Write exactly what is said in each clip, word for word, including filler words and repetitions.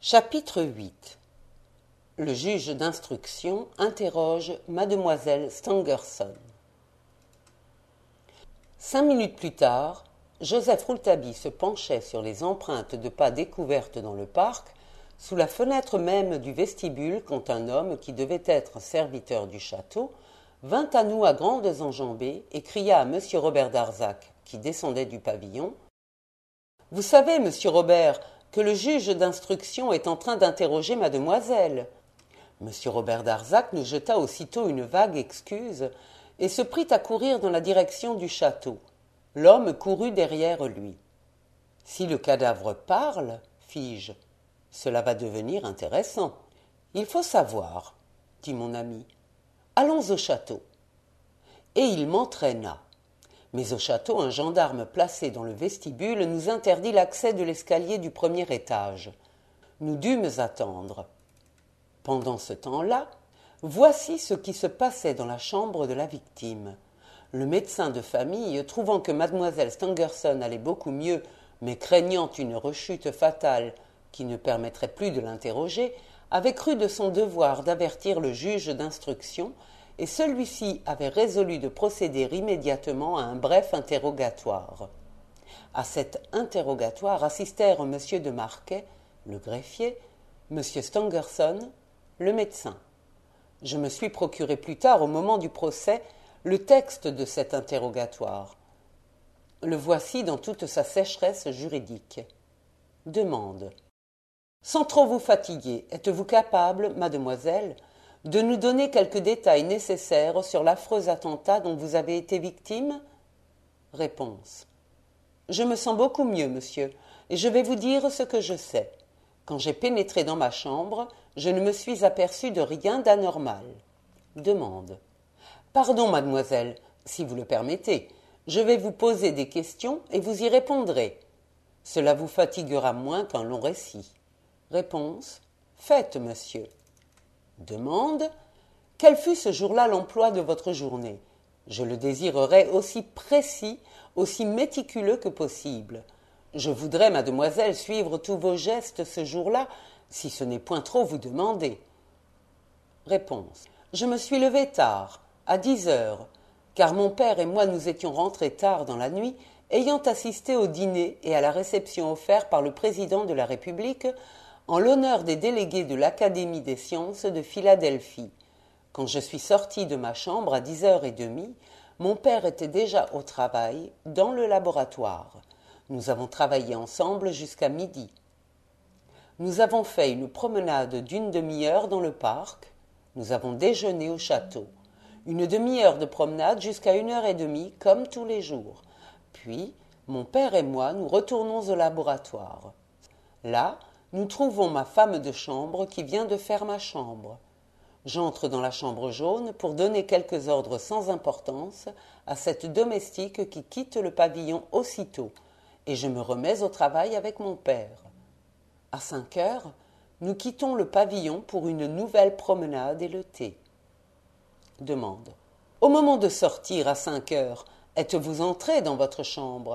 Chapitre huit. Le juge d'instruction interroge mademoiselle Stangerson. Cinq minutes plus tard, Joseph Rouletabille se penchait sur les empreintes de pas découvertes dans le parc, sous la fenêtre même du vestibule, quand un homme, qui devait être serviteur du château, vint à nous à grandes enjambées et cria à monsieur Robert Darzac, qui descendait du pavillon: « Vous savez, monsieur Robert, que le juge d'instruction est en train d'interroger mademoiselle. » Monsieur Robert Darzac nous jeta aussitôt une vague excuse et se prit à courir dans la direction du château. L'homme courut derrière lui. « Si le cadavre parle, fis-je, cela va devenir intéressant. Il faut savoir, dit mon ami. Allons au château. » Et il m'entraîna. Mais au château, un gendarme placé dans le vestibule nous interdit l'accès de l'escalier du premier étage. Nous dûmes attendre. Pendant ce temps-là, voici ce qui se passait dans la chambre de la victime. Le médecin de famille, trouvant que mademoiselle Stangerson allait beaucoup mieux, mais craignant une rechute fatale qui ne permettrait plus de l'interroger, avait cru de son devoir d'avertir le juge d'instruction, et celui-ci avait résolu de procéder immédiatement à un bref interrogatoire. À cet interrogatoire assistèrent M. de Marquet, le greffier, M. Stangerson, le médecin. Je me suis procuré plus tard, au moment du procès, le texte de cet interrogatoire. Le voici dans toute sa sécheresse juridique. Demande. Sans trop vous fatiguer, êtes-vous capable, mademoiselle, de nous donner quelques détails nécessaires sur l'affreux attentat dont vous avez été victime? Réponse. Je me sens beaucoup mieux, monsieur, et je vais vous dire ce que je sais. Quand j'ai pénétré dans ma chambre, je ne me suis aperçu de rien d'anormal. Demande. Pardon, mademoiselle, si vous le permettez, je vais vous poser des questions et vous y répondrez. Cela vous fatiguera moins qu'un long récit. Réponse. Faites, monsieur. Demande. Quel fut ce jour-là l'emploi de votre journée? Je le désirerais aussi précis, aussi méticuleux que possible. Je voudrais, mademoiselle, suivre tous vos gestes ce jour-là, si ce n'est point trop vous demander. Réponse. Je me suis levée tard, à dix heures, car mon père et moi nous étions rentrés tard dans la nuit, ayant assisté au dîner et à la réception offerte par le président de la République en l'honneur des délégués de l'Académie des sciences de Philadelphie. Quand je suis sortie de ma chambre à dix heures trente, mon père était déjà au travail, dans le laboratoire. Nous avons travaillé ensemble jusqu'à midi. Nous avons fait une promenade d'une demi-heure dans le parc. Nous avons déjeuné au château. Une demi-heure de promenade jusqu'à une heure et demie, comme tous les jours. Puis, mon père et moi, nous retournons au laboratoire. Là, nous trouvons ma femme de chambre qui vient de faire ma chambre. J'entre dans la chambre jaune pour donner quelques ordres sans importance à cette domestique qui quitte le pavillon aussitôt, et je me remets au travail avec mon père. À cinq heures, nous quittons le pavillon pour une nouvelle promenade et le thé. Demande. Au moment de sortir à cinq heures, êtes-vous entré dans votre chambre?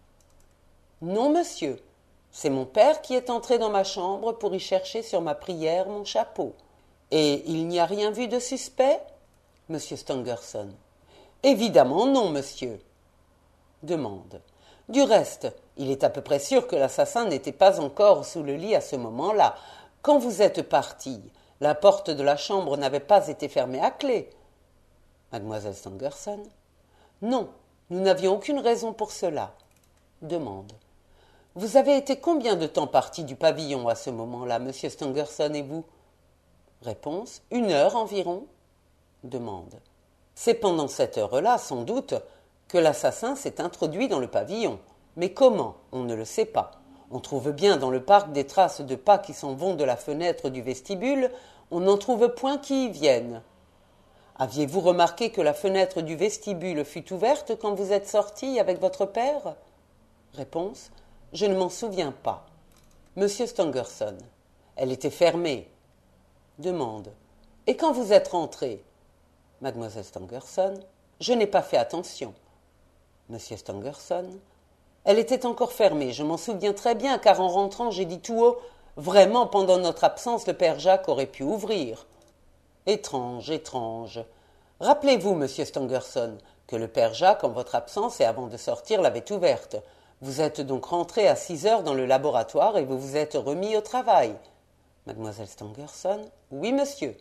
Non, monsieur. C'est mon père qui est entré dans ma chambre pour y chercher sur ma prière mon chapeau. Et il n'y a rien vu de suspect? Monsieur Stangerson. Évidemment non, monsieur. Demande. Du reste, il est à peu près sûr que l'assassin n'était pas encore sous le lit à ce moment-là. Quand vous êtes parti, la porte de la chambre n'avait pas été fermée à clé. Mademoiselle Stangerson. Non, nous n'avions aucune raison pour cela. Demande. Vous avez été combien de temps parti du pavillon à ce moment-là, monsieur Stangerson et vous? Réponse. Une heure environ. Demande. C'est pendant cette heure-là, sans doute, que l'assassin s'est introduit dans le pavillon. Mais comment? On ne le sait pas. On trouve bien dans le parc des traces de pas qui s'en vont de la fenêtre du vestibule, on n'en trouve point qui y viennent. Aviez-vous remarqué que la fenêtre du vestibule fut ouverte quand vous êtes sorti avec votre père? Réponse. Je ne m'en souviens pas. Monsieur Stangerson. Elle était fermée. Demande. Et quand vous êtes rentré? Mademoiselle Stangerson. Je n'ai pas fait attention. Monsieur Stangerson. Elle était encore fermée, je m'en souviens très bien, car en rentrant, j'ai dit tout haut Vraiment, pendant notre absence, le père Jacques aurait pu ouvrir. Étrange, étrange. Rappelez-vous, monsieur Stangerson, que le père Jacques, en votre absence et avant de sortir, l'avait ouverte. Vous êtes donc rentré à six heures dans le laboratoire et vous vous êtes remis au travail. Mademoiselle Stangerson? Oui, monsieur.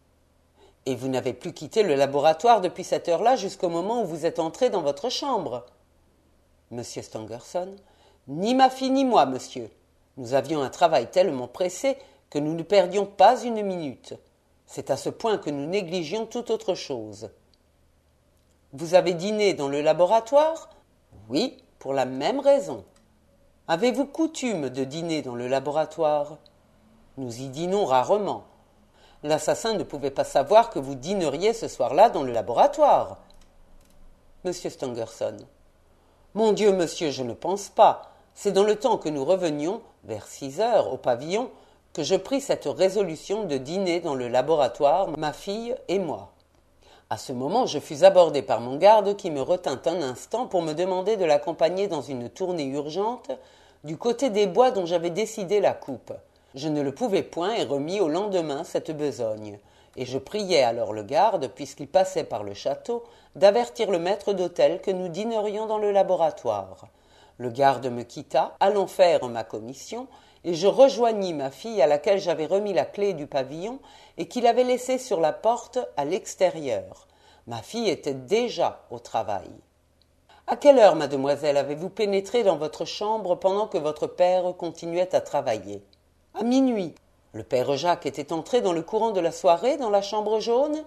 Et vous n'avez plus quitté le laboratoire depuis cette heure-là jusqu'au moment où vous êtes entré dans votre chambre. Monsieur Stangerson? Ni ma fille ni moi, monsieur. Nous avions un travail tellement pressé que nous ne perdions pas une minute. C'est à ce point que nous négligions toute autre chose. Vous avez dîné dans le laboratoire? Oui, pour la même raison. Avez-vous coutume de dîner dans le laboratoire? Nous y dînons rarement. L'assassin ne pouvait pas savoir que vous dîneriez ce soir-là dans le laboratoire. Monsieur Stangerson. Mon Dieu, monsieur, je ne pense pas. C'est dans le temps que nous revenions, vers six heures, au pavillon, que je pris cette résolution de dîner dans le laboratoire, ma fille et moi. À ce moment, je fus abordé par mon garde qui me retint un instant pour me demander de l'accompagner dans une tournée urgente du côté des bois dont j'avais décidé la coupe. Je ne le pouvais point et remis au lendemain cette besogne. Et je priai alors le garde, puisqu'il passait par le château, d'avertir le maître d'hôtel que nous dînerions dans le laboratoire. Le garde me quitta, allant faire ma commission, et je rejoignis ma fille à laquelle j'avais remis la clé du pavillon et qu'il avait laissée sur la porte à l'extérieur. Ma fille était déjà au travail. À quelle heure, mademoiselle, avez-vous pénétré dans votre chambre pendant que votre père continuait à travailler? À minuit. Le père Jacques était entré dans le courant de la soirée dans la chambre jaune?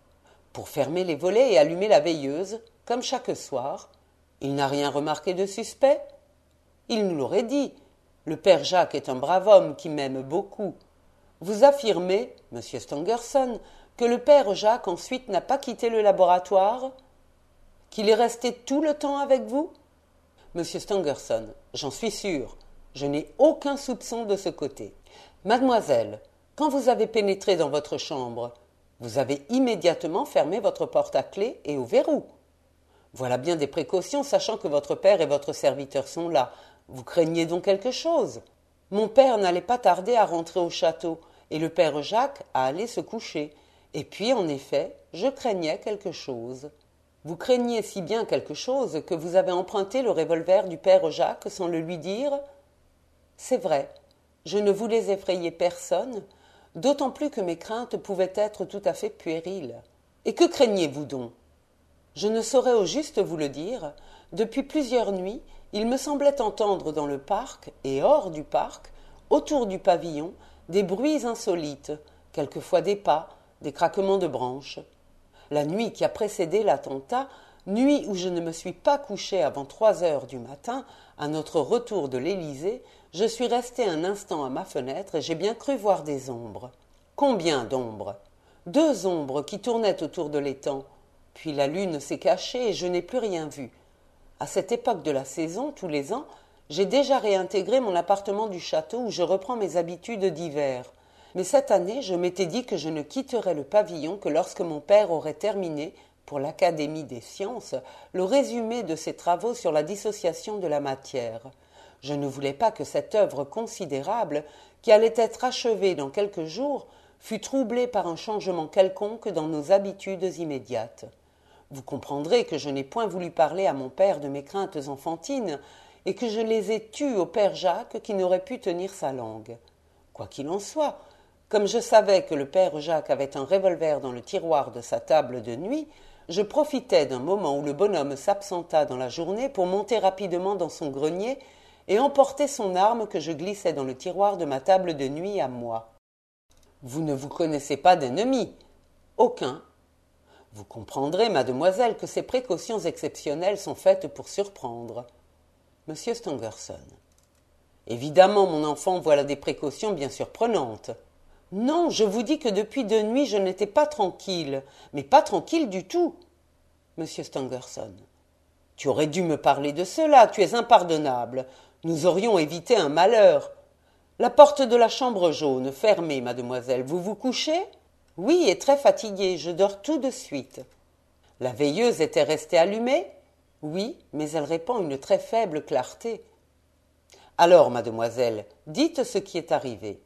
Pour fermer les volets et allumer la veilleuse, comme chaque soir. Il n'a rien remarqué de suspect? Il nous l'aurait dit. Le père Jacques est un brave homme qui m'aime beaucoup. Vous affirmez, monsieur Stangerson, que le père Jacques ensuite n'a pas quitté le laboratoire? Qu'il est resté tout le temps avec vous? Monsieur Stangerson, j'en suis sûr. Je n'ai aucun soupçon de ce côté. Mademoiselle, quand vous avez pénétré dans votre chambre, vous avez immédiatement fermé votre porte à clé et au verrou. Voilà bien des précautions, sachant que votre père et votre serviteur sont là. Vous craignez donc quelque chose? Mon père n'allait pas tarder à rentrer au château, et le père Jacques à aller se coucher. Et puis, en effet, je craignais quelque chose. Vous craignez si bien quelque chose que vous avez emprunté le revolver du père Jacques sans le lui dire? C'est vrai, je ne voulais effrayer personne, d'autant plus que mes craintes pouvaient être tout à fait puériles. Et que craignez-vous donc? Je ne saurais au juste vous le dire. Depuis plusieurs nuits, il me semblait entendre dans le parc et hors du parc, autour du pavillon, des bruits insolites, quelquefois des pas, des craquements de branches. La nuit qui a précédé l'attentat, nuit où je ne me suis pas couché avant trois heures du matin, à notre retour de l'Élysée, je suis resté un instant à ma fenêtre et j'ai bien cru voir des ombres. Combien d'ombres? Deux ombres qui tournaient autour de l'étang. Puis la lune s'est cachée et je n'ai plus rien vu. À cette époque de la saison, tous les ans, j'ai déjà réintégré mon appartement du château où je reprends mes habitudes d'hiver. Mais cette année, je m'étais dit que je ne quitterais le pavillon que lorsque mon père aurait terminé, pour l'Académie des sciences, le résumé de ses travaux sur la dissociation de la matière. Je ne voulais pas que cette œuvre considérable, qui allait être achevée dans quelques jours, fût troublée par un changement quelconque dans nos habitudes immédiates. Vous comprendrez que je n'ai point voulu parler à mon père de mes craintes enfantines et que je les ai tues au père Jacques qui n'aurait pu tenir sa langue. Quoi qu'il en soit, comme je savais que le père Jacques avait un revolver dans le tiroir de sa table de nuit, je profitai d'un moment où le bonhomme s'absenta dans la journée pour monter rapidement dans son grenier et emporter son arme que je glissais dans le tiroir de ma table de nuit à moi. Vous ne vous connaissez pas d'ennemi? Aucun. Vous comprendrez, mademoiselle, que ces précautions exceptionnelles sont faites pour surprendre. Monsieur Stangerson. Évidemment, mon enfant, voilà des précautions bien surprenantes. Non, je vous dis que depuis deux nuits, je n'étais pas tranquille, mais pas tranquille du tout. Monsieur Stangerson. Tu aurais dû me parler de cela, tu es impardonnable. Nous aurions évité un malheur. La porte de la chambre jaune, fermée, mademoiselle, vous vous couchez? Oui, et très fatiguée, je dors tout de suite. La veilleuse était restée allumée? Oui, mais elle répand une très faible clarté. Alors, mademoiselle, dites ce qui est arrivé.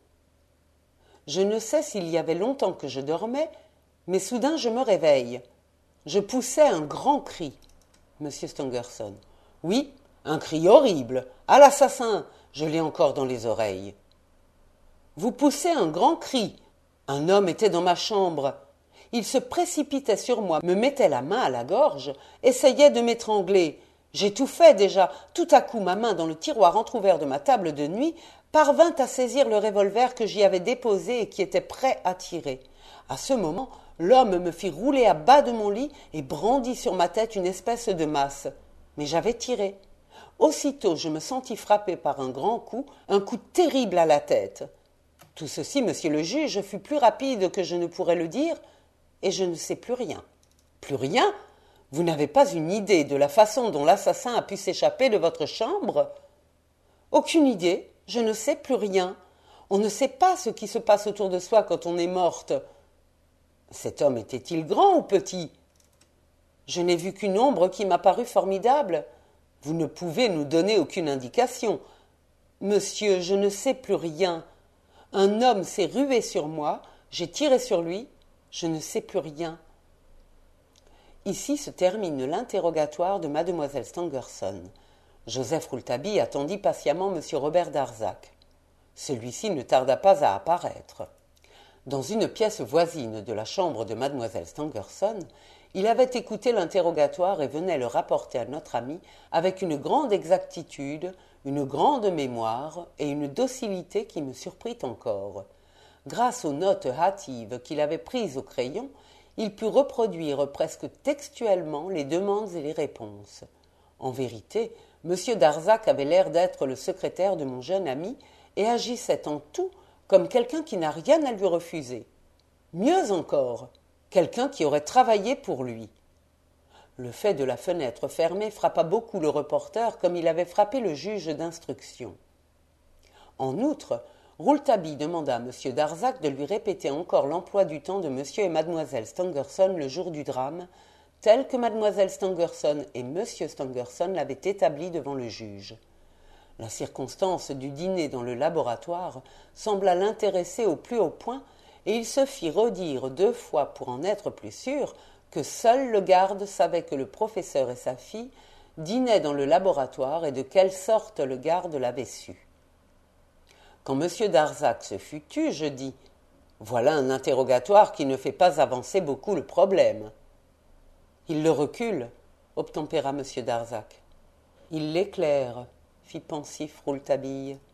Je ne sais s'il y avait longtemps que je dormais, mais soudain je me réveille. Je poussai un grand cri. Monsieur Stangerson. Oui, un cri horrible. À l'assassin. Je l'ai encore dans les oreilles. Vous poussez un grand cri. Un homme était dans ma chambre. Il se précipitait sur moi, me mettait la main à la gorge, essayait de m'étrangler. J'étouffais déjà. Tout à coup, ma main dans le tiroir entr'ouvert de ma table de nuit parvint à saisir le revolver que j'y avais déposé et qui était prêt à tirer. À ce moment, l'homme me fit rouler à bas de mon lit et brandit sur ma tête une espèce de masse. Mais j'avais tiré. Aussitôt, je me sentis frappé par un grand coup, un coup terrible à la tête. Tout ceci, monsieur le juge, fut plus rapide que je ne pourrais le dire, et je ne sais plus rien. Plus rien? Vous n'avez pas une idée de la façon dont l'assassin a pu s'échapper de votre chambre? Aucune idée, je ne sais plus rien. On ne sait pas ce qui se passe autour de soi quand on est morte. Cet homme était-il grand ou petit? Je n'ai vu qu'une ombre qui m'a paru formidable. Vous ne pouvez nous donner aucune indication. Monsieur, je ne sais plus rien. Un homme s'est rué sur moi, j'ai tiré sur lui, je ne sais plus rien. Ici se termine l'interrogatoire de mademoiselle Stangerson. Joseph Rouletabille attendit patiemment monsieur Robert Darzac. Celui-ci ne tarda pas à apparaître. Dans une pièce voisine de la chambre de mademoiselle Stangerson, il avait écouté l'interrogatoire et venait le rapporter à notre ami avec une grande exactitude, une grande mémoire et une docilité qui me surprit encore. Grâce aux notes hâtives qu'il avait prises au crayon, il put reproduire presque textuellement les demandes et les réponses. En vérité, M. Darzac avait l'air d'être le secrétaire de mon jeune ami et agissait en tout comme quelqu'un qui n'a rien à lui refuser. Mieux encore, quelqu'un qui aurait travaillé pour lui. Le fait de la fenêtre fermée frappa beaucoup le reporter comme il avait frappé le juge d'instruction. En outre, Rouletabille demanda à M. Darzac de lui répéter encore l'emploi du temps de M. et Mlle Stangerson le jour du drame, tel que Mlle Stangerson et M. Stangerson l'avaient établi devant le juge. La circonstance du dîner dans le laboratoire sembla l'intéresser au plus haut point, et il se fit redire deux fois pour en être plus sûr que seul le garde savait que le professeur et sa fille dînaient dans le laboratoire et de quelle sorte le garde l'avait su. Quand M. Darzac se fut tu, je dis « Voilà un interrogatoire qui ne fait pas avancer beaucoup le problème. » « Il le recule, obtempéra M. Darzac. « Il l'éclaire, fit pensif Rouletabille.